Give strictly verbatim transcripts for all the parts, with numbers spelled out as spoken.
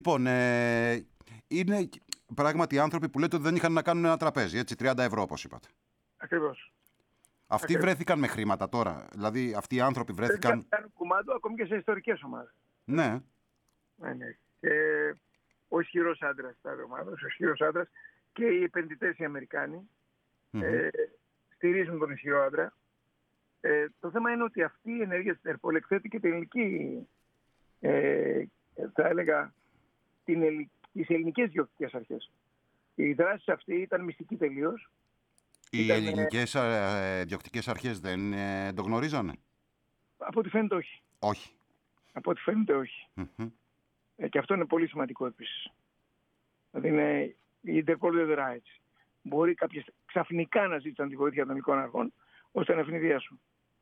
Λοιπόν, ε, είναι πράγματι άνθρωποι που λέτε ότι δεν είχαν να κάνουν ένα τραπέζι, έτσι, τριάντα ευρώ όπως είπατε. Ακριβώς. Αυτοί Ακριβώς. βρέθηκαν με χρήματα τώρα. Δηλαδή, αυτοί οι άνθρωποι βρέθηκαν. Δεν κάνουν κουμάντο ακόμη και σε ιστορικές ομάδες. Ναι. Ναι, ναι. Και ο ισχυρός άντρας τα ομάδας, ο ισχυρός άντρας και οι επενδυτές οι Αμερικάνοι mm-hmm. ε, στηρίζουν τον ισχυρό άντρα. Ε, το θέμα είναι ότι αυτή η ενέργεια της Ιντερπόλ εκθέτει και την ελληνική, ε, θα έλεγα, την ελλη... τις ελληνικές διοκτικές αρχές. Η δράση αυτή ήταν μυστική τελείως. Οι ήταν, ελληνικές ε, διοκτικές αρχές δεν ε, το γνωρίζανε? Από ό,τι φαίνεται όχι. Όχι. Από ό,τι φαίνεται όχι. Mm-hmm. Ε, και αυτό είναι πολύ σημαντικό επίσης. Δηλαδή είναι, η Ιντερπόλ δεν δρά έτσι. Μπορεί κάποιες ξαφνικά να ζήτησαν τη βοήθεια των ελληνικών αρχών ώστε να ευνηδιάσουν.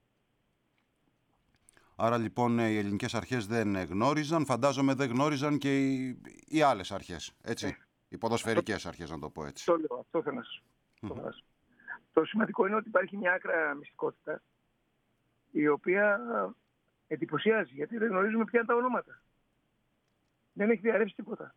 Άρα λοιπόν οι ελληνικές αρχές δεν γνώριζαν, φαντάζομαι δεν γνώριζαν και οι, οι άλλες αρχές, έτσι, ε, οι ποδοσφαιρικές αυτό, αρχές να το πω έτσι. Το λέω, αυτό θέλω να σας πω. Mm-hmm. Το σημαντικό είναι ότι υπάρχει μια άκρα μυστικότητα η οποία εντυπωσιάζει, γιατί δεν γνωρίζουμε ποια είναι τα ονόματα. Δεν έχει διαρρεύσει τίποτα.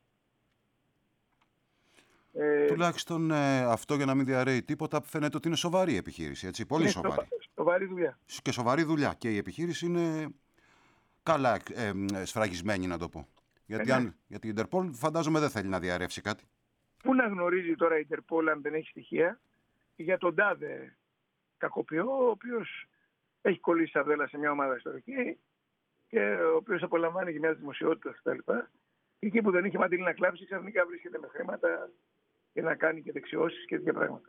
Ε, Τουλάχιστον ε, αυτό, για να μην διαρρέει τίποτα, φαίνεται ότι είναι σοβαρή επιχείρηση, έτσι, πολύ είναι σοβαρή. Σοβαρή δουλειά. Και σοβαρή δουλειά. Και η επιχείρηση είναι καλά ε, ε, σφραγισμένη, να το πω. Γιατί, ε, αν, γιατί η Ιντερπόλ φαντάζομαι δεν θέλει να διαρρεύσει κάτι. Πού να γνωρίζει τώρα η Ιντερπόλ αν δεν έχει στοιχεία για τον τάδε κακοποιό, ο οποίος έχει κολλήσει σαρδέλα σε μια ομάδα ιστορική και ο οποίος απολαμβάνει και μια δημοσιότητα κτλ. Και εκεί που δεν είχε μαντήλη να κλάψει, ξαφνικά βρίσκεται με χρήματα και να κάνει και δεξιώσεις και τέτοια πράγματα.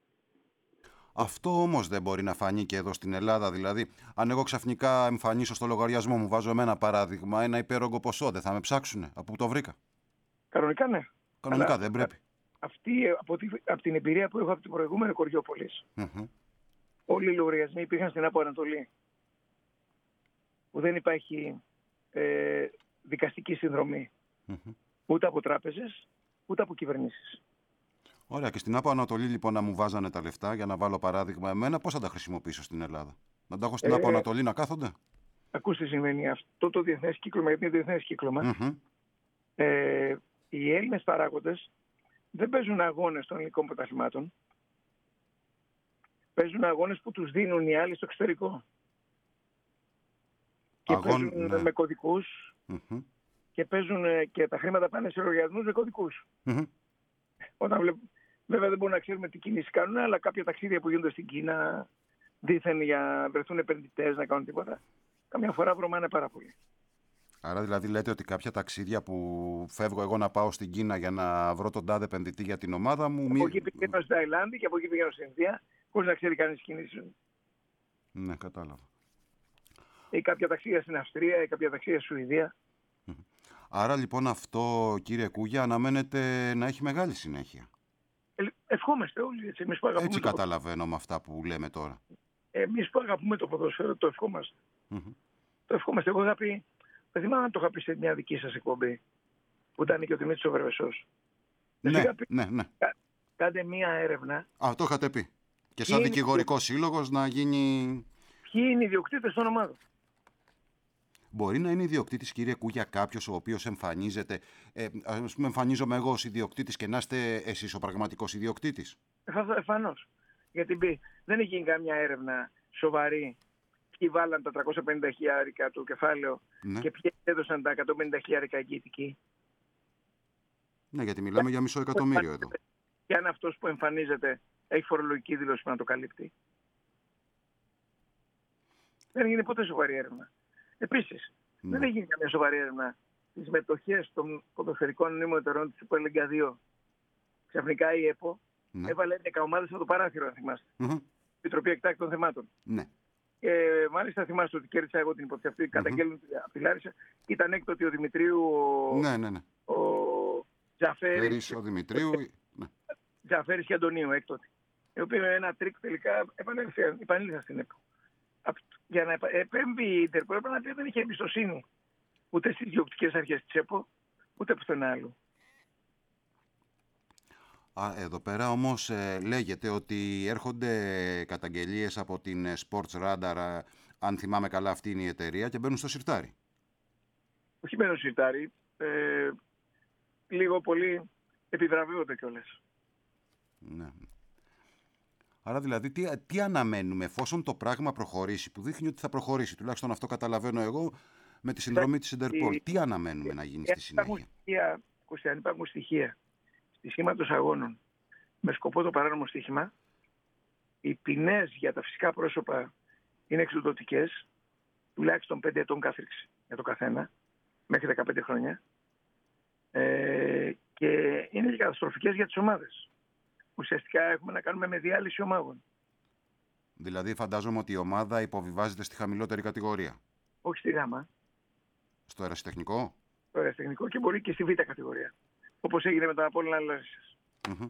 Αυτό όμως δεν μπορεί να φανεί και εδώ στην Ελλάδα. Δηλαδή, αν εγώ ξαφνικά εμφανίσω στο λογαριασμό μου, βάζω με ένα παράδειγμα, ένα υπέρογκο ποσό, δεν θα με ψάξουνε από που το βρήκα? Κανονικά ναι. Κανονικά Αλλά δεν πρέπει. Αυτή, από, τη, από την εμπειρία που έχω από την προηγούμενη Κοριόπολης, mm-hmm. όλοι οι λογαριασμοί υπήρχαν στην Άπο Ανατολή. Που δεν υπάρχει ε, δικαστική συνδρομή. Mm-hmm. Ούτε από τράπεζες, ούτε από κυβερνήσεις. Ωραία. Και στην Άπο Ανατολή λοιπόν να μου βάζανε τα λεφτά, για να βάλω παράδειγμα εμένα, πώς θα τα χρησιμοποιήσω στην Ελλάδα? Να τα έχω στην ε, Άπο Ανατολή να κάθονται? Ακούστε, συμβαίνει αυτό το διεθνές κύκλωμα, γιατί είναι διεθνές κύκλωμα. Mm-hmm. Ε, οι Έλληνες παράγοντες δεν παίζουν αγώνες των ελληνικών πρωταθλημάτων. Παίζουν αγώνες που τους δίνουν οι άλλοι στο εξωτερικό. Και Αγών, παίζουν ναι. με κωδικούς mm-hmm. και παίζουν και τα χρήματα πάνε σε λογαριασμούς με κωδικούς. Mm-hmm. Όταν βλέπ... Βέβαια δεν μπορούμε να ξέρουμε τι κινήσεις κάνουν, αλλά κάποια ταξίδια που γίνονται στην Κίνα δήθεν για να βρεθούν επενδυτές να κάνουν τίποτα, καμιά φορά βρωμάνε πάρα πολύ. Άρα δηλαδή λέτε ότι κάποια ταξίδια που φεύγω εγώ να πάω στην Κίνα για να βρω τον τάδε επενδυτή για την ομάδα μου... Από μη... εκεί πηγαίνω στην Ταϊλάνδη και από εκεί πηγαίνω στην Ινδία, χωρίς να ξέρει κανείς κινήσεις. Ναι, κατάλαβα. Ή κάποια ταξίδια στην Αυστρία ή κάποια ταξίδια στη Σουηδία. Άρα λοιπόν αυτό, κύριε Κούγια, αναμένεται να έχει μεγάλη συνέχεια. Ε, ευχόμαστε όλοι έτσι. Εμείς που αγαπούμε έτσι το... καταλαβαίνω με αυτά που λέμε τώρα. Εμείς που αγαπούμε το ποδόσφαιρο το ευχόμαστε. Mm-hmm. Το ευχόμαστε. Εγώ είχα πει, δεν θυμάμαι αν το είχα πει σε μια δική σας εκπομπή, που ήταν και ο Δημήτρης ο Βρεβεσός. Ναι, ναι, ναι. Κα, κάντε μια έρευνα. Α, το είχατε πει. Και σαν δικηγορικό σύλλογος να γίνει... Ποιοι είναι οι ιδιοκτήτες των ομάδων. Μπορεί να είναι ιδιοκτήτης, κύριε Κούγια, κάποιος ο οποίος εμφανίζεται, ε, ας πούμε εμφανίζομαι εγώ ως ιδιοκτήτης και να είστε εσείς ο πραγματικός ιδιοκτήτης. Εφανώς. Γιατί δεν έχει γίνει καμιά έρευνα σοβαρή. Ποιοι βάλαν τα τριακόσια πενήντα χιλιάρικα του κεφάλαιο ναι. και ποιοι έδωσαν τα εκατόν πενήντα χιλιάρικα εγγυητική. Ναι, γιατί μιλάμε για μισό εκατομμύριο εδώ. Και αν αυτός που εμφανίζεται έχει φορολογική δήλωση που να το καλύπτει. Δεν έγινε ποτέ σοβαρή έρευνα. Επίσης, ναι. δεν έχει γίνει καμία σοβαρή έρευνα στις μετοχές των ποδοσφαιρικών μνήμων εταιρεών της Superliga δύο. Ξαφνικά η ΕΠΟ ναι. έβαλε έντεκα ομάδες από το παράθυρο, αν θυμάστε. Mm-hmm. Επιτροπή Εκτάκτων Θεμάτων. Ναι. Και μάλιστα θυμάστε ότι κέρδισα εγώ την υπόθεση αυτή, mm-hmm. καταγγέλνουν από τη Λάρισα. Ήταν έκτοτε ο Δημητρίου, ο, ναι, ναι, ναι. ο Τζαφέρης, ο Δημητρίου, ναι. Τζαφέρης και Αντωνίου έκτοτε. Οι οποίοι με ένα τρίκ τελικά επανήλθαν στην ΕΠΟ. Για να επέμβει η Ιντερπόλ πρέπει να πει ότι δεν είχε εμπιστοσύνη ούτε στις διοκτικές αρχές της ΕΠΟ, ούτε πουθενά άλλου. Α, εδώ πέρα όμως ε, λέγεται ότι έρχονται καταγγελίες από την Sports Radar, αν θυμάμαι καλά αυτή είναι η εταιρεία, και μπαίνουν στο σιρτάρι. Όχι μπαίνουν στο σιρτάρι. Ε, λίγο πολύ επιβραβεύονται κιόλας. Ναι. Άρα δηλαδή τι, τι αναμένουμε εφόσον το πράγμα προχωρήσει, που δείχνει ότι θα προχωρήσει, τουλάχιστον αυτό καταλαβαίνω εγώ με τη συνδρομή της Ιντερπολ. Τι αναμένουμε να γίνει στη συνέχεια? Αν υπάρχουν στοιχεία στοιχήματος αγώνων με σκοπό το παράνομο στοίχημα, οι ποινές για τα φυσικά πρόσωπα είναι εξοδοτικές, τουλάχιστον πέντε ετών κάθριξη για το καθένα, μέχρι δεκαπέντε χρόνια, ε, και είναι και καταστροφικές για τις ομάδες. Ουσιαστικά έχουμε να κάνουμε με διάλυση ομάδων. Δηλαδή φαντάζομαι ότι η ομάδα υποβιβάζεται στη χαμηλότερη κατηγορία. Όχι στη γάμα. Στο ερασιτεχνικό. Στο ερασιτεχνικό και μπορεί και στη β' κατηγορία. Όπως έγινε με τον Απόλλωνα Λάρισσας. Mm-hmm.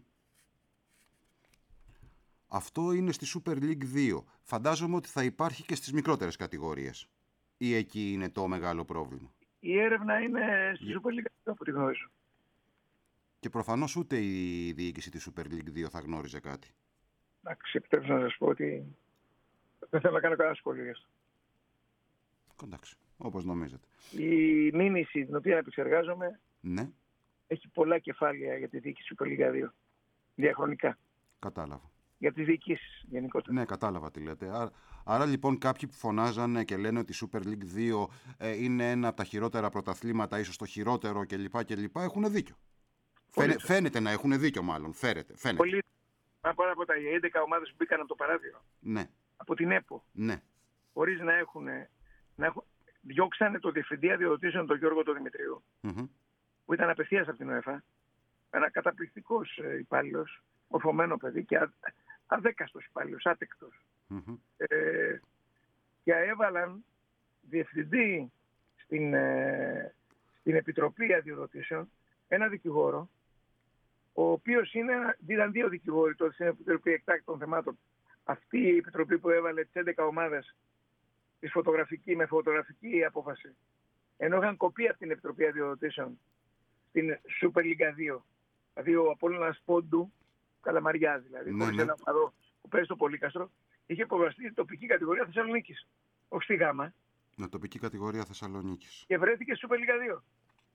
Αυτό είναι στη Super League δύο. Φαντάζομαι ότι θα υπάρχει και στις μικρότερες κατηγορίες. Ή εκεί είναι το μεγάλο πρόβλημα? Η έρευνα είναι στη Super League δύο, από τη γνωρίζω. Και προφανώς ούτε η διοίκηση της Super League δύο θα γνώριζε κάτι. Εντάξει, επιτρέψτε να σας πω ότι δεν θέλω να κάνω κανένα σχόλιο γι' αυτό. Εντάξει, όπως νομίζετε. Η μήνυση την οποία επεξεργάζομαι, ναι, έχει πολλά κεφάλαια για τη διοίκηση Super League δύο. Διαχρονικά. Κατάλαβα. Για τις διοικήσεις γενικότερα. Ναι, κατάλαβα τι λέτε. Άρα, άρα λοιπόν κάποιοι που φωνάζανε και λένε ότι η Super League δύο ε, είναι ένα από τα χειρότερα πρωταθλήματα, ίσως το χειρότερο κλπ. κλπ. Έχουν δίκιο. Φαίνε, φαίνεται να έχουν δίκιο μάλλον. Φαίνεται. φαίνεται. Πολύ. Πάρα από τα έντεκα ομάδες που μπήκαν από το παράθυρο. Ναι. Από την ΕΠΟ. Ναι. Χωρίς να έχουν, να έχουν... Διώξανε το διευθυντή αδειοδοτήσεων τον Γιώργο τον Δημητρίου. Mm-hmm. Που ήταν απευθείας από την UEFA. Ένα καταπληκτικός υπάλληλος, μορφωμένο παιδί και α... αδέκαστος υπάλληλος, άτεκτος. Mm-hmm. Ε, και έβαλαν διευθυντή στην, ε, στην Επιτροπή Αδειοδοτήσεων ένα δικηγόρο, ο οποίος είναι, ήταν δύο δικηγόροι τότε στην Επιτροπή Εκτάκτων Θεμάτων. Αυτή η Επιτροπή που έβαλε τις έντεκα ομάδες της φωτογραφική, με φωτογραφική απόφαση, ενώ είχαν κοπεί από την Επιτροπή Αδειοδοτήσεων στην Super League δύο. Δηλαδή ο Απόλλωνας Πόντου, Καλαμαριάς δηλαδή, ναι, χωρίς ναι. ένα παδό που παίζει στο Πολύκαστρο, είχε υποβαστεί η τοπική κατηγορία Θεσσαλονίκης, όχι στη Γάμα. Ναι, τοπική κατηγορία Θεσσαλονίκης. Και βρέθηκε στη Super League δύο.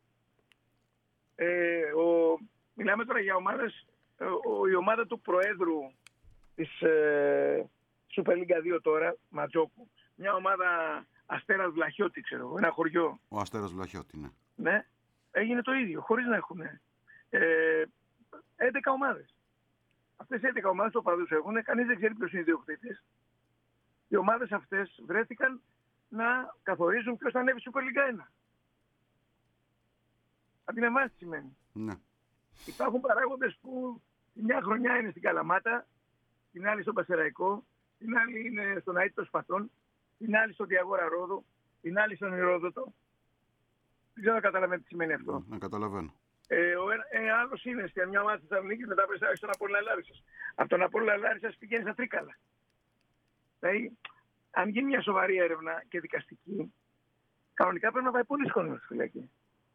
Ε, ο, μιλάμε τώρα για ομάδες, ο, η ομάδα του Προέδρου της ε, Super League δύο τώρα, Ματζόκου, μια ομάδα Αστέρας Βλαχιώτη, ξέρω, ένα χωριό. Ο Αστέρας Βλαχιώτη, ναι. Ναι, έγινε το ίδιο, χωρίς να έχουν ε, έντεκα ομάδες. Αυτές οι έντεκα ομάδες το παδούς έχουν, κανείς δεν ξέρει ποιος είναι ιδιοκτήτης. Οι ομάδες αυτές βρέθηκαν να καθορίζουν ποιος θα ανέβει Super League ένα. Από την εμάς τι σημαίνει. Ναι. Υπάρχουν παράγοντες που τη μια χρονιά είναι στην Καλαμάτα, την άλλη στον Πασεραϊκό, την άλλη είναι στον Αίτητο Σπαθών, την άλλη στον Διαγόρα Ρόδο, την άλλη στον Ηρόδοτο. Δεν ξέρω να καταλαβαίνετε τι σημαίνει αυτό. Ναι, καταλαβαίνω. Ε, ο ε, άλλος είναι σε μια ομάδα της Θεσσαλονίκης, μετά πάει στον Απόλλωνα Λάρισσας. Από τον Απόλλωνα Λάρισσας πηγαίνει στα Τρίκαλα. Δηλαδή, αν γίνει μια σοβαρή έρευνα και δικαστική, κανονικά πρέπει να πάει πολύ χρόνο στη φυλακή.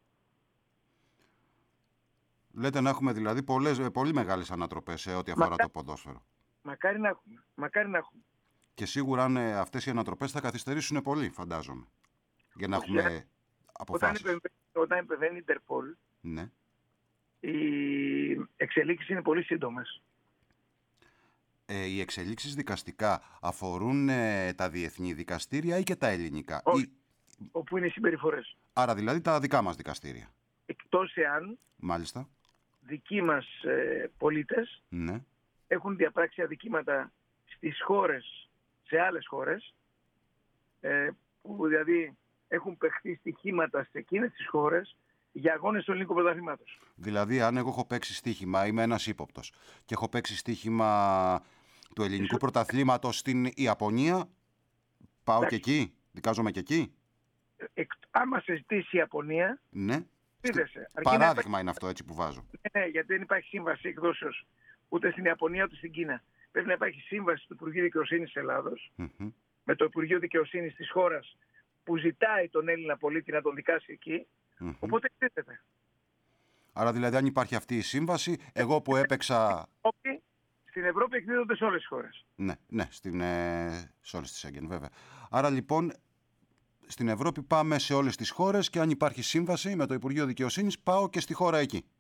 Λέτε να έχουμε δηλαδή πολλές, πολύ μεγάλες ανατροπές σε ό,τι αφορά Μακά... το ποδόσφαιρο. Μακάρι να έχουμε. Μακάρι να έχουμε. Και σίγουρα αν ε, αυτές οι ανατροπές θα καθυστερήσουν πολύ, φαντάζομαι. Για να έχουμε Όταν αποφάσεις. Όταν επεμβαίνει η Ιντερπολ, ναι. οι εξελίξεις είναι πολύ σύντομες. Ε, οι εξελίξεις δικαστικά αφορούν ε, τα διεθνή δικαστήρια ή και τα ελληνικά? Όχι, ή... όπου είναι οι συμπεριφορές. Άρα δηλαδή τα δικά μας δικαστήρια. Εκτός εάν Μάλιστα. δικοί μας ε, πολίτες ναι. έχουν διαπράξει αδικήματα στις χώρες, σε άλλες χώρες, ε, που δηλαδή έχουν παιχτεί στοιχήματα σε εκείνες τις χώρες για αγώνες του ελληνικού πρωταθλήματος. Δηλαδή, αν εγώ έχω παίξει στοίχημα, είμαι ένας ύποπτος και έχω παίξει στοίχημα του ελληνικού πρωταθλήματος στην Ιαπωνία, πάω Εντάξει. και εκεί, δικάζομαι και εκεί. Ε, άμα σε ζητήσει η Ιαπωνία, ναι. Στη... Παράδειγμα υπάρχει... είναι αυτό έτσι που βάζω. Ναι, ναι, γιατί δεν υπάρχει σύμβαση εκδόσεως ούτε στην Ιαπωνία ούτε στην Κίνα. Πρέπει να υπάρχει σύμβαση του Υπουργείου Δικαιοσύνης της Ελλάδος mm-hmm. με το Υπουργείο Δικαιοσύνης της χώρας που ζητάει τον Έλληνα πολίτη να τον δικάσει εκεί. Mm-hmm. Οπότε εκδίδεται. Άρα δηλαδή αν υπάρχει αυτή η σύμβαση, εγώ που έπαιξα... Στην Ευρώπη εκδίδονται σε όλες τις χώρες. Ναι, ναι, στην, ε, σε όλες τις Σέγγεν βέβαια. Άρα λοιπόν στην Ευρώπη πάμε σε όλες τις χώρες και αν υπάρχει σύμβαση με το Υπουργείο Δικαιοσύνης πάω και στη χώρα εκεί.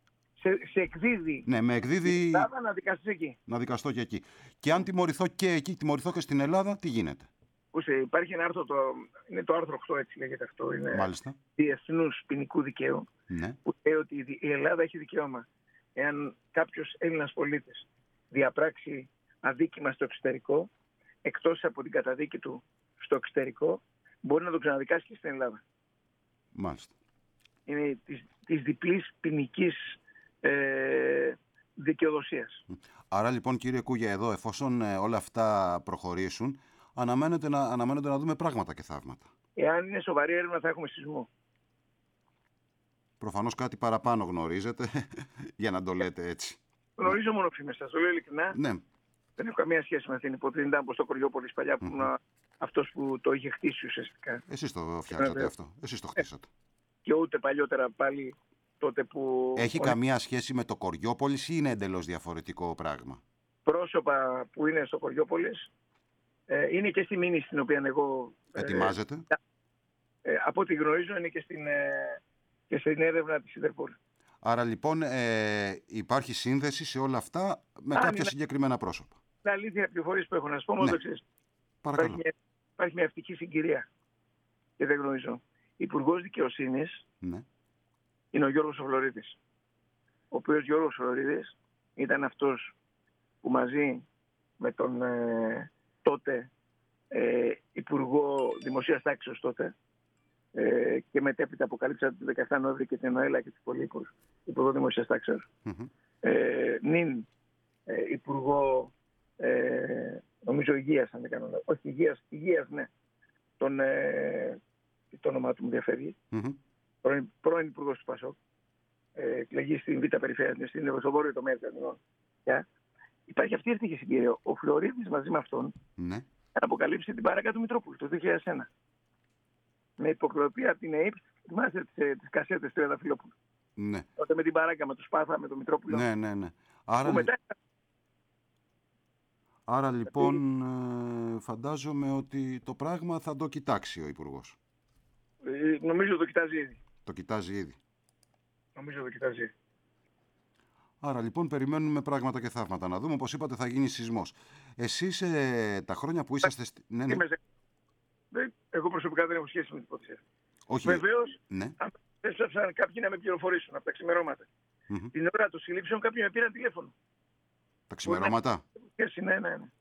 σε, σε εκδίδει. Ναι, με εκδίδει. Στην Ελλάδα να δικαστείς εκεί. Να δικαστώ και εκεί. Και αν τιμωρηθώ και εκεί, τιμωρηθώ και στην Ελλάδα, τι γίνεται? Ούσε, υπάρχει ένα άρθρο, το, είναι το άρθρο οκτώ, έτσι λέγεται αυτό. Είναι Μάλιστα. Διεθνούς ποινικού δικαίου. Ναι. Που λέει ότι η Ελλάδα έχει δικαίωμα, εάν κάποιος Έλληνας πολίτης διαπράξει αδίκημα στο εξωτερικό, εκτός από την καταδίκη του στο εξωτερικό, μπορεί να τον ξαναδικάσει και στην Ελλάδα. Μάλιστα. Είναι της, της διπλής ποινικής ε, δικαιοδοσίας. Άρα λοιπόν, κύριε Κούγια, εδώ εφόσον ε, όλα αυτά προχωρήσουν, αναμένεται να, αναμένεται να δούμε πράγματα και θαύματα. Εάν είναι σοβαρή έρευνα θα έχουμε σεισμό. Προφανώς κάτι παραπάνω γνωρίζετε, για να το λέτε έτσι. Γνωρίζω μόνο φήμες, σας το λέω ειλικρινά. Ναι. Δεν έχω καμία σχέση με αυτήν. Υποτίθεται ήταν από το Κοριόπολης παλιά, που ήμουν αυτός που το είχε χτίσει ουσιαστικά. Εσείς το φτιάξατε αυτό. Εσείς το χτίσατε. Και ούτε παλιότερα πάλι τότε που... Έχει καμία σχέση με το Κοριόπολης ή είναι εντελώς διαφορετικό πράγμα? Πρόσωπα που είναι στο Κοριόπολης ε, είναι και στη μήνυση στην οποία εγώ... Ετοιμάζεται. Ε, ε, από ό,τι γνωρίζω είναι και στην, ε, και στην έρευνα της Ιντερπολ. Άρα λοιπόν ε, υπάρχει σύνδεση σε όλα αυτά με Αν κάποια είναι... συγκεκριμένα πρόσωπα. Είναι αλήθεια πληροφορίες που έχω να σου πω, μόνο το εξής. Παρακαλώ. Υπάρχει, υπάρχει μια ευτυχή συγκυρία και δεν γνωρίζω. Υπουργός Δικαιοσύνης, ναι, είναι ο Γιώργος Φλωρίδης. Ο οποίος Γιώργος Φλωρίδης ήταν αυτός που μαζί με τον ε, τότε ε, Υπουργό Δημοσίας Τάξεως τότε ε, και μετέπειτα αποκαλύψατε το δεκαεφτά Νοέμβρη και την Εννοέλα και τους υπολείπους Υπουργό Δημοσίας Τάξεως, mm-hmm. ε, νυν ε, Υπουργό ε, νομίζω Υγείας, αν δεν κάνω λάθος. Όχι Υγείας, Υγείας ναι. Τον, ε, το όνομά του μου διαφεύγει. Mm-hmm. Πρώην, πρώην Υπουργός του ΠΑΣΟΚ. Ε, εκλεγεί στην Β' Περιφέρεια, στην Ευρωβορείο τομέα της Αθηνών. Yeah. Υπάρχει αυτή η ευτυχή συγκυρία. Ο Φλωρίδης μαζί με αυτόν mm-hmm. αποκαλύψει την παράκα του Μητρόπουλου το δύο χιλιάδες ένα. Με υποχρεωτή από την ΑΕΠ, θυμάστε τις κασέτες του Εδαφυλόπουλου. Ναι. Τότε με την παράκα, με του Σπάθα, με τον Μητρόπουλο. Ναι, ναι, ναι. Άρα, μετά... Άρα λοιπόν ε, φαντάζομαι ότι το πράγμα θα το κοιτάξει ο Υπουργός. Ε, νομίζω το κοιτάζει ήδη. Το κοιτάζει ήδη. Νομίζω το κοιτάζει ήδη. Άρα λοιπόν περιμένουμε πράγματα και θαύματα. Να δούμε, όπως είπατε, θα γίνει σεισμός. Εσείς ε, τα χρόνια που είσαστε... Στη... Ναι, ναι. Εγώ προσωπικά δεν έχω σχέση με την υπόθεση. Όχι. Βεβαίως, ναι. αν έψαψαν κάποιοι να με πληροφορήσουν από τα ξημερώματα. Mm-hmm. Την ώρα των συλλήψεων κάποιοι με πήραν τηλέφωνο. Τα ξημερώματα. Ναι, ναι, ναι.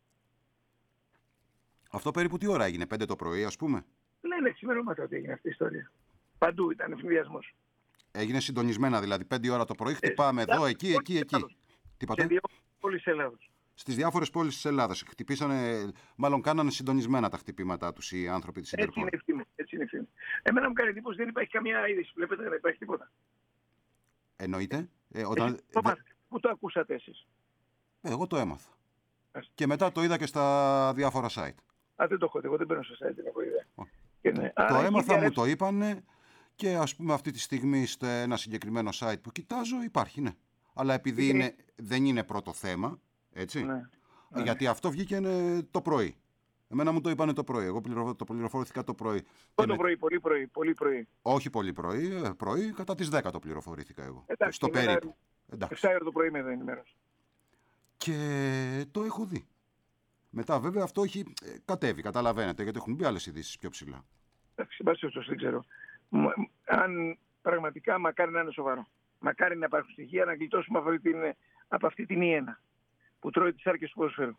Αυτό περίπου τι ώρα έγινε, πέντε το πρωί, ας πούμε? Λένε ξημερώματα ότι έγινε αυτή η ιστορία. Παντού ήταν εφηβιασμός. Έγινε συντονισμένα, δηλαδή πέντε ώρα το πρωί, χτυπάμε ε, εδώ, εκεί, εκεί, εκεί. Τι είπατε? Σε δύο πόλεις της Ελλάδος. Στις διάφορες πόλεις της Ελλάδας. Χτυπήσανε, μάλλον κάνανε συντονισμένα τα χτυπήματά τους οι άνθρωποι της Ιντερπολ. Έτσι είναι ευθύνη. Έτσι είναι ευθύνη. Εμένα μου κάνει εντύπωση δεν υπάρχει καμία είδηση. Βλέπετε δεν υπάρχει τίποτα. Εννοείται. Ε, όταν... Εσείς, το δε... Πού το ακούσατε εσείς? Εγώ το έμαθα. Ας... Και μετά το είδα και στα διάφορα site. Α, δεν το έχω δει. Εγώ δεν παίρνω στο site, δεν έχω ιδέα. Ναι. Το Άρα, έμαθα, μου το είπανε και ας πούμε αυτή τη στιγμή στο ένα συγκεκριμένο site που κοιτάζω υπάρχει, ναι. Αλλά επειδή είναι... Είναι... δεν είναι πρώτο θέμα, έτσι. Ναι. Ναι. Γιατί αυτό βγήκε το πρωί. Εμένα μου το είπανε το πρωί. Εγώ πληροφο... το πληροφορήθηκα το πρωί. Το με... πρωί, πολύ πρωί, πολύ πρωί. Όχι πολύ πρωί, πρωί κατά τις δέκα το πληροφορήθηκα εγώ. Εντάξει, στο περίπου. εφτά ώρα το πρωί με εδώ ενημέρωση. Και το έχω δει. Μετά βέβαια αυτό έχει κατέβει, καταλαβαίνετε, γιατί έχουν μπει άλλες ειδήσεις πιο ψηλά. Εντάξει, δεν ξέρω. Αν πραγματικά μακάρι να είναι σοβαρό. Μακάρι να υπάρχουν στοιχεία να γλιτώσουμε από αυτή την, από αυτή την ιένα που τρώει τις άρκες του ποδοσφαίρου.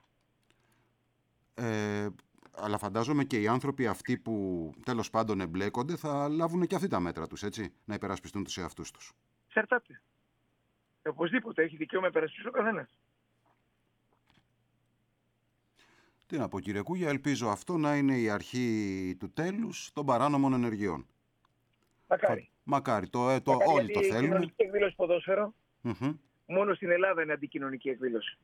Ε, αλλά φαντάζομαι και οι άνθρωποι αυτοί που τέλος πάντων εμπλέκονται θα λάβουν και αυτοί τα μέτρα τους, έτσι, να υπερασπιστούν τους εαυτούς τους. Εξαρτάται. Οπωσδήποτε έχει δικαίωμα να υπερασπιστεί ο καθένας. Τι να πω, κύριε Κούγια, ελπίζω αυτό να είναι η αρχή του τέλους των παράνομων ενεργειών. Μακάρι. Μακάρι, το, ε, το, Μακάρι, όλοι το θέλουν. Η κοινωνική εκδήλωση ποδόσφαιρο, mm-hmm. μόνο στην Ελλάδα είναι αντικοινωνική εκδήλωση.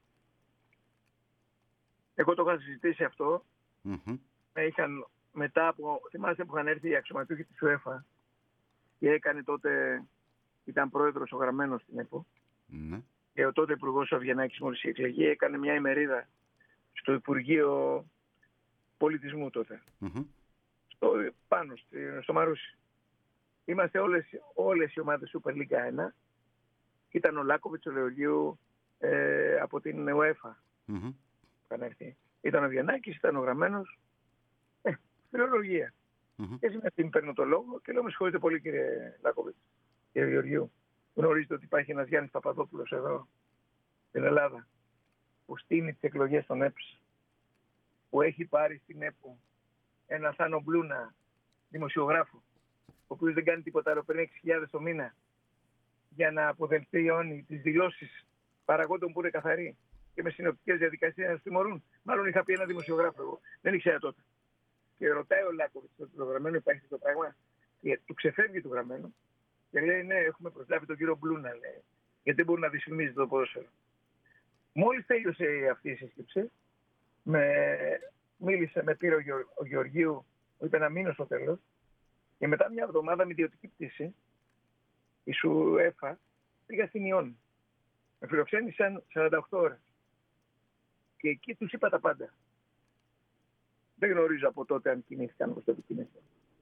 Εγώ το είχα συζητήσει αυτό. Mm-hmm. Είχαν, μετά από, θυμάστε που είχαν έρθει οι αξιωματούχοι της UEFA και έκανε τότε, ήταν πρόεδρος ο Γραμμένος στην ΕΠΟ mm-hmm. και ο τότε υπουργός Αβγενάκης μόλις η εκλεγή έκανε μια ημερίδα στο Υπουργείο Πολιτισμού τότε. Mm-hmm. Στο, πάνω στο, στο Μαρούσι. Είμαστε όλες, όλες οι ομάδες Super League ένα Ήταν ο Λάκοβιτς του Γεωργίου ε, από την UEFA. Mm-hmm. Ήταν ο Βιεννάκης, ήταν ο Γραμμένος. Ε, φιλολογία. Mm-hmm. Και έτσι με παίρνω το λόγο και λέω: με συγχωρείτε πολύ, κύριε Λάκοβιτς, κύριε Γεωργίου. Γνωρίζετε ότι υπάρχει ένας Γιάννης Παπαδόπουλος εδώ στην Ελλάδα που στείνει τις εκλογές των ΕΠΣ, που έχει πάρει στην ΕΠΟ ένα Θάνο Μπλούνα, δημοσιογράφο, ο οποίος δεν κάνει τίποτα άλλο, παίρνει έξι χιλιάδες το μήνα για να αποδελτιώνει τις δηλώσεις παραγόντων που είναι καθαροί και με συνοπτικές διαδικασίες να τους τιμωρούν. Μάλλον είχα πει ένα δημοσιογράφο εγώ, δεν ήξερα τότε. Και ρωτάει ο Λάκοβιτς το γραμμένο, υπάρχει το πράγμα, και του ξεφεύγει το γραμμένο και λέει: ναι, έχουμε προσλάβει τον κύριο Μπλούνα, λέει, γιατί δεν μπορεί να δυσφημίζει το ποδόσφαιρο. Μόλις τέλειωσε αυτή η σύσκεψη, με... μίλησε, με πήρε ο, Γεω... ο Γεωργίου, μου είπε να μείνω στο τέλος, και μετά μια εβδομάδα με ιδιωτική πτήση, η ΣΟΥΕΦΑ πήγα στην Ιόν. Με φιλοξένησαν σαράντα οκτώ ώρες. Και εκεί τους είπα τα πάντα. Δεν γνωρίζω από τότε αν κινήθηκαν όπως τότε κινήθηκαν.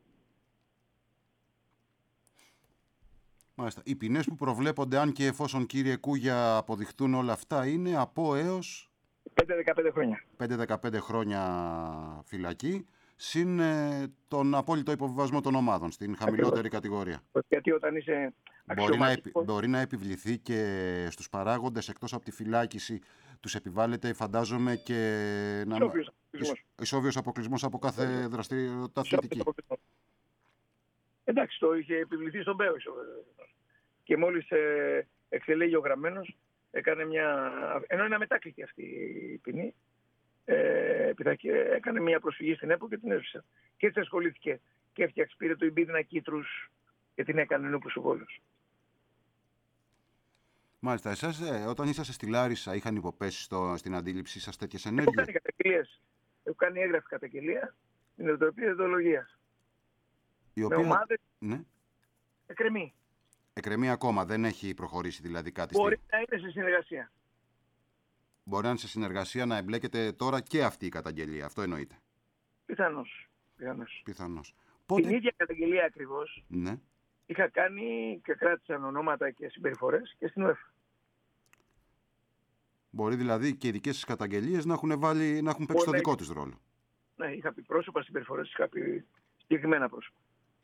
Μάλιστα. Οι ποινές που προβλέπονται, αν και εφόσον, κύριε Κούγια, αποδειχτούν όλα αυτά, είναι από έως πέντε με δεκαπέντε χρόνια. πέντε με δεκαπέντε χρόνια φυλακή, συν ε, τον απόλυτο υποβιβασμό των ομάδων στην χαμηλότερη κατηγορία. Γιατί όταν είσαι μπορεί να, επι, μπορεί να επιβληθεί και στους παράγοντες, εκτός από τη φυλάκιση, τους επιβάλλεται, φαντάζομαι, και να... ισόβιος αποκλεισμός από κάθε δραστηριότητα αθλητική. Εντάξει, το είχε επιβληθεί στον ΠΕΟ. Και μόλις ε, εξελέγει ο Γραμμένος, έκανε μια... ενώ είναι αμετάκλητη αυτή η ποινή, ε, έκανε μια προσφυγή στην ΕΠΟ και την έσβησε. Και έτσι ασχολήθηκε και έφτιαξε, πήρε το Ιμπίδινα Κίτρους και την έκανε Νούπους ο Βόλος. Μάλιστα, εσάς ε, όταν είσαστε στη Λάρισα είχαν υποπέσει στο, στην αντίληψη σας τέτοιες ενέργειες? Έχω κάνει καταγγελίες. Έχω κάνει έγγραφη καταγγελία στην Επιτροπή Διοντολογίας. Η οποία... Με ομάδες ναι. εκκρεμεί. Εκκρεμεί ακόμα, δεν έχει προχωρήσει δηλαδή κάτι? Μπορεί στη... να είναι σε συνεργασία. Μπορεί να είναι σε συνεργασία, να εμπλέκεται τώρα και αυτή η καταγγελία. Αυτό εννοείται? Πιθανώς. Πιθανώς. Πιθανώς. Πότε... Την ίδια καταγγελία ακριβώς, ναι, είχα κάνει και κράτησαν ονόματα και συμπεριφορές και στην UEFA. Μπορεί δηλαδή και οι δικές σας καταγγελίες να έχουν, βάλει, να έχουν παίξει το δικό τους ρόλο. Ναι, είχα πει πρόσωπα, συμπεριφορές, είχα πει συγκεκριμένα πρόσωπα.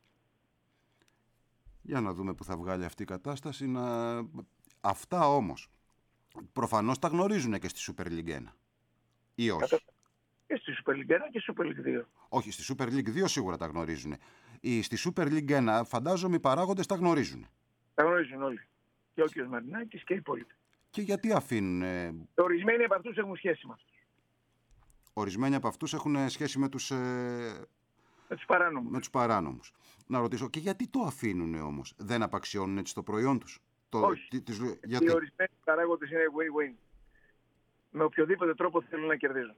Για να δούμε που θα βγάλει αυτή η κατάσταση. Να... Αυτά όμως προφανώς τα γνωρίζουν και στη Super League ένα. Ή όχι? Κατα... Και στη Super League ένα και στη Super League δύο. Όχι, στη Super League δύο σίγουρα τα γνωρίζουν. Ή στη Super League ένα φαντάζομαι οι παράγοντες τα γνωρίζουν. Τα γνωρίζουν όλοι. Και ο κ. Μαρινάκης και οι υπόλοιποι. Και γιατί αφήνουν... Ε... Ορισμένοι από αυτούς έχουν σχέση με αυτούς. Ορισμένοι από αυτούς έχουν σχέση με τους... Ε... Με τους παράνομους. Με τους παράνομους. Να ρωτήσω, και γιατί το αφήνουν όμως? Δεν απαξιώνουν έτσι το προϊόν τους? Το... Όχι. Τι, τις... Γιατί? Οι ορισμένοι παράγοντες είναι win-win. Με οποιοδήποτε τρόπο θέλουν να κερδίζουν.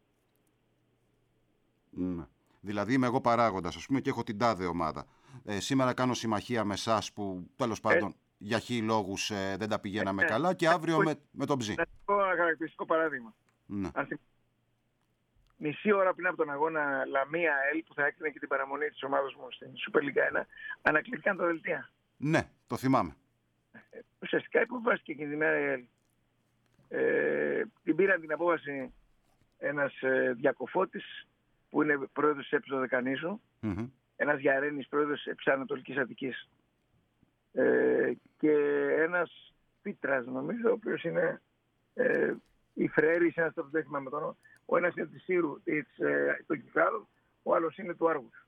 Ναι. Δηλαδή είμαι εγώ παράγοντας, ας πούμε, και έχω την τάδε ομάδα. Ε, σήμερα κάνω συμμαχία με εσάς που τέλος πάντων ε. για χι λόγους ε, δεν τα πηγαίναμε ε, καλά και αύριο ε, με, με τον ψι. Να σας πω ένα χαρακτηριστικό παράδειγμα. Ναι. Μισή ώρα πριν από τον αγώνα Λαμία ΕΛ που θα έκρινε και την παραμονή της ομάδας μου στην Super League ένα, ανακλήθηκαν τα δελτία. Ναι, το θυμάμαι. Ε, ουσιαστικά υποβάστηκε εκείνη τη μέρα η ΕΛ. Ε, την πήραν την απόβαση ένας ε, Διακοφώτης που είναι πρόεδρος της ΕΠΣ Δωδεκανήσου, mm-hmm. ένας Γιαρένης πρόεδρος ΕΠΣ Ανατολικής Αττικής ε, και ένας Πίτρας νομίζω, ο οποίος είναι ε, η Φρέρης, ένας το δεν θυμάμαι τον. Ο ένας είναι της Σύρου, της, ε, των Κυφράδων, ο άλλος είναι του Άργους.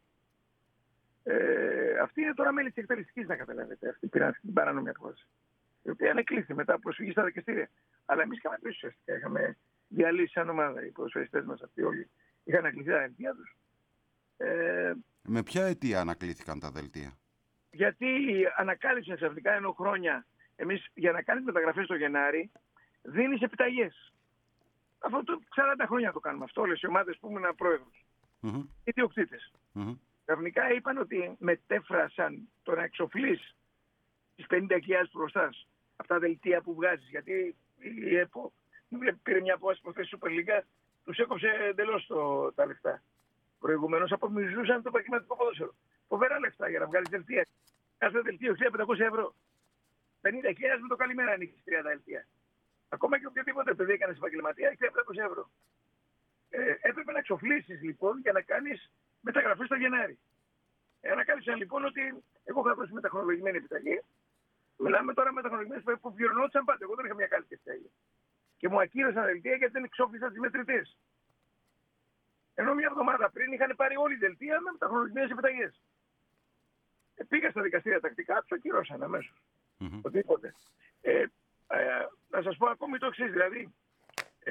Ε, αυτή είναι τώρα μέλη της εκτελεστικής, να καταλάβετε, αυτή πήραν αυτή την παράνομη απόφαση, η οποία ανεκλήθη μετά από προσφυγή στα δικαστήρια. Αλλά εμείς είχαμε πει ουσιαστικά, είχαμε διαλύσει σαν ομάδα, οι ποδοσφαιριστές μας αυτοί όλοι. Είχαν ανακληθεί τα δελτία τους. Ε, Με ποια αιτία ανακλήθηκαν τα δελτία? Γιατί ανακάλυψαν ξαφνικά, ενώ χρόνια εμείς για να κάνεις μεταγραφές το Γενάρη δίνεις επιταγές. Αυτό το σαράντα χρόνια το κάνουμε αυτό, όλες οι ομάδες που ήμουν πρόεδρος. Mm-hmm. Οι διοκτήτες. Mm-hmm. Ξαφνικά είπαν ότι μετέφρασαν το να εξοφλείς τις πενήντα χιλιάδες μπροστάς από τα δελτία που βγάζεις. Γιατί η ΕΠΟ πήρε μια απόφαση που θέσει Super League, τους έκοψε εντελώς τα λεφτά. Προηγουμένως απομυζούσαν το επαγγελματικό ποδόσφαιρο. Φοβερά λεφτά για να βγάλεις δελτία. Κάθε δελτίο χίλια πεντακόσια ευρώ. πενήντα χιλιάδες με το καλημέρα νίκησε τριάντα δελτία. Ακόμα και οποιοδήποτε παιδί έκανε επαγγελματία έχει τριακόσια ευρώ. Ε, έπρεπε να εξοφλήσεις λοιπόν για να κάνεις μεταγραφή στο Γενάρη. Ε, ανακάλυψαν λοιπόν ότι εγώ είχα δώσει μεταχρονολογημένη επιταγή. Μιλάμε τώρα μεταχρονολογημένες που πληρωνόντουσαν πάντα. Εγώ δεν είχα μια καλή επιταγή. Και μου ακύρωσαν δελτία γιατί δεν εξόφλησα τις μετρητές. Ενώ μια εβδομάδα πριν είχαν πάρει όλη η δελτία με μεταχρονολογημένες επιταγές. Ε, πήγα στα δικαστήρια τακτικά, του ακυρώσαν αμέσως. Mm-hmm. Οτιδήποτε. Ε, ε, να σας πω ακόμη το εξής, δηλαδή. Ε,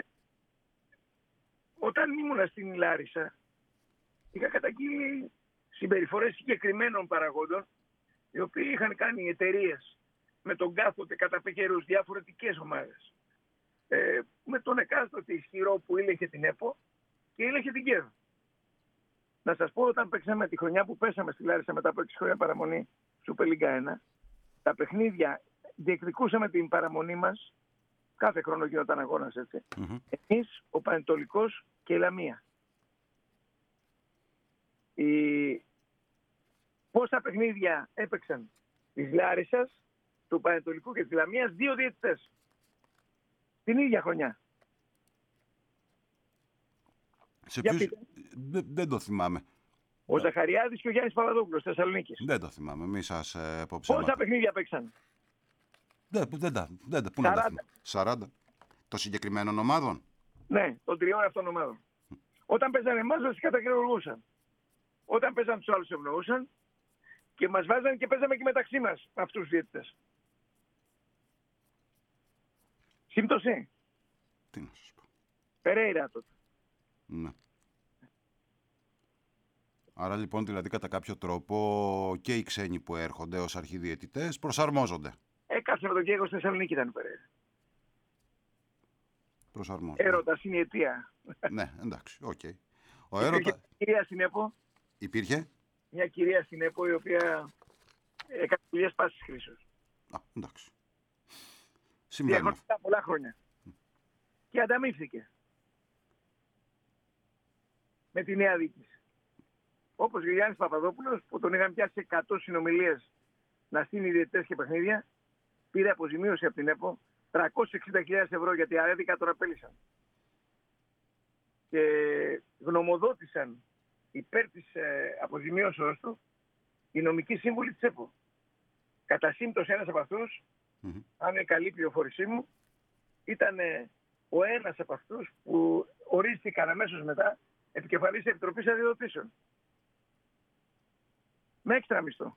όταν ήμουνα στην Λάρισα, είχα καταγγείλει συμπεριφορές συγκεκριμένων παραγόντων, οι οποίοι είχαν κάνει εταιρείες με τον κάθοτε κατά πεκερούς διαφορετικές ομάδες. Ε, με τον εκάστοτε ισχυρό που ήλεγχε την ΕΠΟ και ήλεγχε την ΚΕΔ. Να σας πω, όταν παίξαμε τη χρονιά που πέσαμε στη Λάρισα μετά από έξι χρόνια παραμονή Super League ένα, τα παιχνίδια διεκδικούσαμε την παραμονή μας, κάθε χρόνο γινόταν αγώνας έτσι. Mm-hmm. Εμείς, ο Πανετολικός και η Λαμία. Η... Πόσα παιχνίδια έπαιξαν της Λάρισσας, του Πανετολικού και της Λαμίας, δύο διαιτητές. Την ίδια χρονιά. Σε ποιους... δεν, δεν το θυμάμαι. Ο Ζαχαριάδης και ο Γιάννης Παπαδόπουλος, Θεσσαλονίκης. Δεν το θυμάμαι, μη σας ε, πω ψέματα. Πόσα παιχνίδια παίξαν? Δεν, δεν τα, δεν τα, πού να τα θυμάμαι. σαράντα. Των συγκεκριμένων ομάδων. Ναι, των τριών αυτών ομάδων. Mm. Όταν παίζανε εμάς, μας κατακρεουργούσαν. Όταν παίζαν τους άλλους ευνοούσαν και μας βάζανε και παίζαμε και μεταξύ μας αυτούς τους διαιτητές. Σύμπτωση. Τι να σας πω. Περέιρα τότε. Ναι. Άρα λοιπόν δηλαδή κατά κάποιο τρόπο και οι ξένοι που έρχονται ως αρχιδιαιτητές προσαρμόζονται. Ε, κάθε Σαββατοκύριακο στη Θεσσαλονίκη ήταν η Περέιρα. Προσαρμόζονται. Έρωτας είναι η αιτία. Ναι, εντάξει, οκ. Okay. Ο Υπήρχε έρωτα... μια κυρία στην ΕΠΟ. Υπήρχε. Μια κυρία στην ΕΠΟ η οποία έκανε δουλειές πάσης χρήσεως. Α, εντάξει. Συμβαίνει. Πολλά χρόνια. Mm. Και ανταμείφθηκε. Με τη νέα διοίκηση. Όπως ο Γιάννης Παπαδόπουλος που τον είχαν πιάσει εκατό συνομιλίες να στείλει διαιτητές και παιχνίδια, πήρε αποζημίωση από την ΕΠΟ τριακόσιες εξήντα χιλιάδες ευρώ γιατί αρέδικα τον απέλησαν. Και γνωμοδότησαν υπέρ της ε, αποζημίωσεως του οι νομικοί σύμβουλοι της ΕΠΟ. Κατά σύμπτωση ένας από αυτούς, mm-hmm. αν είναι καλή πληροφόρησή μου, ήταν ε, ο ένας από αυτούς που ορίστηκαν αμέσως μετά επικεφαλής Επιτροπής Αδειοδοτήσεων. Με έξτρα μισθό.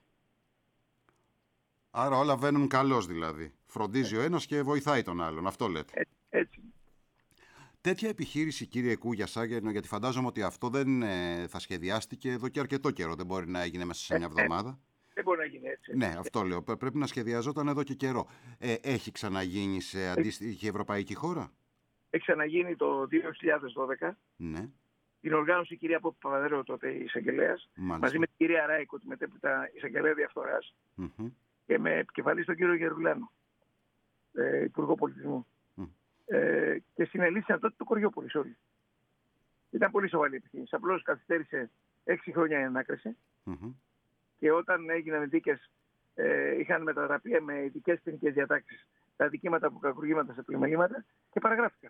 Άρα όλα βαίνουν καλώς δηλαδή. Φροντίζει ο ένας και βοηθάει τον άλλον. Αυτό λέτε. Έτσι. έτσι. Τέτοια επιχείρηση, κύριε Κούγια Σάγερνο, γιατί φαντάζομαι ότι αυτό δεν ε, θα σχεδιάστηκε εδώ και αρκετό καιρό. Δεν μπορεί να έγινε μέσα σε μια εβδομάδα. Ε, δεν μπορεί να γίνει έτσι. Ναι, αυτό λέω. Πρέπει να σχεδιαζόταν εδώ και καιρό. Ε, έχει ξαναγίνει σε αντίστοιχη ευρωπαϊκή χώρα? Έχει ξαναγίνει το δύο χιλιάδες δώδεκα. Ναι. Την οργάνωσε η κυρία Παπαδέρου, τότε η εισαγγελέας, μαζί με την κυρία Ράικο, τη μετέπειτα εισαγγελέα διαφθοράς, mm-hmm. και με επικεφαλής τον κύριο Γερουλάνο, ε, υπουργό πολιτισμού. Mm. Ε, και συνελήφθησαν τότε το Κοριόπολης όλοι. Ήταν πολύ σοβαρή επιχείρηση. Απλώς καθυστέρησε έξι χρόνια η ανάκριση mm-hmm. και όταν έγιναν δίκες ε, είχαν μετατραπεί με ειδικές ποινικές διατάξεις τα δικήματα από κακουργήματα σε πλημελήματα και παραγράφηκαν.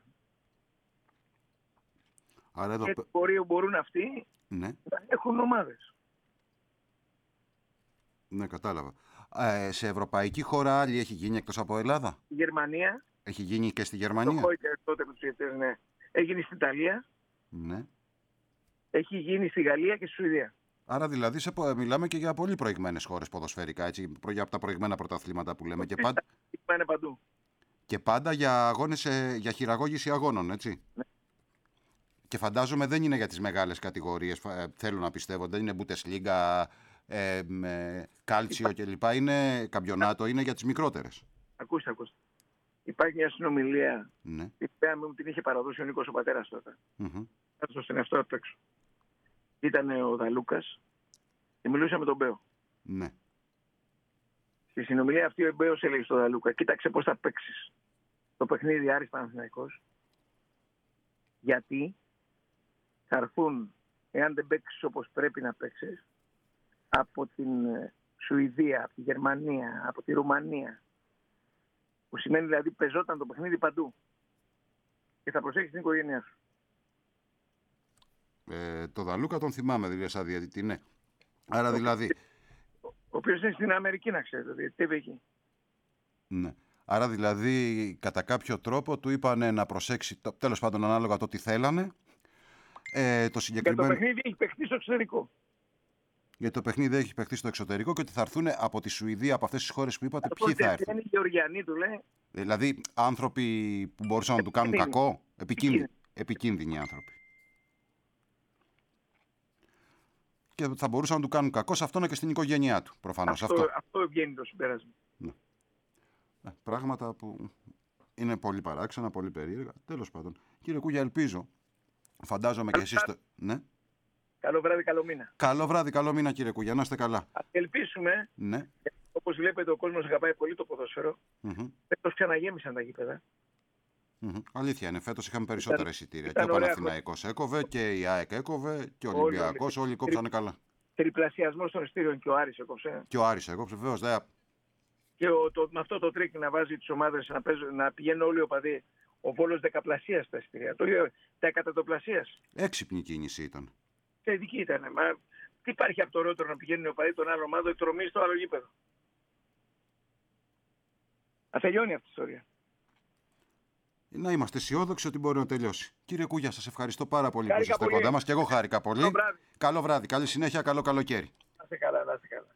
Άρα εδώ... Και μπορεί, μπορούν αυτοί ναι. να έχουν ομάδες. Ναι, κατάλαβα. Ε, σε ευρωπαϊκή χώρα άλλη έχει γίνει εκτός από Ελλάδα? Η Γερμανία. Έχει γίνει και στη Γερμανία? Το και τότε με τους ιδιαιτές, ναι. Έγινε στην Ιταλία. Ναι. Έχει γίνει στη Γαλλία και στη Σουηδία. Άρα δηλαδή σε, μιλάμε και για πολύ προηγμένες χώρες ποδοσφαιρικά, έτσι, για από τα προηγμένα πρωταθλήματα που λέμε. Και πάντα, παντού. Και πάντα για, αγώνες, για χειραγώγηση αγώνων, έτσι. Ναι. Και φαντάζομαι δεν είναι για τις μεγάλες κατηγορίες, θέλω να πιστεύω, δεν είναι Bundesliga, ε, Calcio κλπ. Είναι καμπιονάτο, είναι για τις μικρότερες. Ακούστε, ακούστε. Υπάρχει μια συνομιλία, ναι. η οποία μου την είχε παραδώσει ο Νίκος ο πατέρας τότε. Mm-hmm. Κάτω στον εαυτό απ' έξω. Ήταν ο Δαλούκας και μιλούσα με τον Μπέο. Ναι. Στη συνομιλία αυτή ο Μπέος έλεγε στον Δαλούκα, κοίταξε πώς θα παίξεις το παιχνίδι Άρης Παναθηναϊκός, γιατί θα έρθουν, εάν δεν παίξεις όπως πρέπει να παίξεις, από την Σουηδία, από τη Γερμανία, από τη Ρουμανία, Που σημαίνει δηλαδή πεζόταν το παιχνίδι παντού. Και θα προσέξεις την οικογένειά σου. Ε, το Δαλούκα τον θυμάμαι δηλαδή σαν διαιτητή, ναι. Άρα δηλαδή... Ο, ο οποίος είναι στην Αμερική, να ξέρετε, διαιτητεύει εκεί. Ναι. Άρα δηλαδή κατά κάποιο τρόπο του είπανε να προσέξει, τέλος πάντων ανάλογα το τι θέλανε. Ε, το συγκεκριμένο... Για το παιχνίδι έχει παιχτεί στο εξωτερικό. Γιατί το παιχνίδι έχει παιχτεί στο εξωτερικό και ότι θα έρθουν από τη Σουηδία, από αυτές τις χώρες που είπατε, ποιοι θα έρθουν. Είναι οι Γεωργιανοί, του λέει. Δηλαδή άνθρωποι που μπορούσαν να του κάνουν κακό, επικίνδυνοι, επικίνδυνοι άνθρωποι. Και θα μπορούσαν να του κάνουν κακό σε αυτόν και στην οικογένειά του, προφανώς. Αυτό, αυτό. αυτό βγαίνει το συμπέρασμα. Ναι. Πράγματα που είναι πολύ παράξενα, πολύ περίεργα. Τέλος πάντων. Κύριε Κούγια, ελπίζω, φαντάζομαι και εσείς... Το... Ναι. Καλό βράδυ, καλό μήνα. Καλό βράδυ, καλό μήνα, κύριε Κούγια. Να είστε καλά. Ας ελπίσουμε, ναι. όπως βλέπετε ο κόσμος αγαπάει πολύ το ποδόσφαιρο. Mm-hmm. Φέτος ξαναγέμισαν τα γήπεδα. Mm-hmm. Αλήθεια είναι, φέτος είχαμε περισσότερα εισιτήρια. Και ο Παναθηναϊκός έκοβε και η ΑΕΚ έκοβε και ο Ολυμπιακός, όλοι, όλοι κόψανε καλά. Τριπλασιασμός των εισιτήριων και ο Άρης έκοψε. Και ο Άρης έκοψε, βεβαίως. Δε... Και ο, το, με αυτό το τρίκ να βάζει τις ομάδες να, παίζουν, να πηγαίνουν όλοι οι οπαδοί. Ο Βόλος δεκαπλασίας τα εισιτήρια. Το τα εκατοντοπλασίας. Έξυπνη κίνηση ήταν. Και ειδική ήταν. Μα τι υπάρχει από το ρότερο να πηγαίνουν οι οπαδοί των άλλων ομάδων εκτρομή στο άλλο γήπεδο. Α, τελειώνει αυτή η ιστορία. Να είμαστε αισιόδοξοι ότι μπορεί να τελειώσει. Κύριε Κούγια, σας ευχαριστώ πάρα πολύ χάρηκα που είστε κοντά μας και εγώ χάρηκα πολύ. Καλό βράδυ. Καλό βράδυ, καλή συνέχεια, καλό καλοκαίρι. Να είστε καλά, να είστε καλά.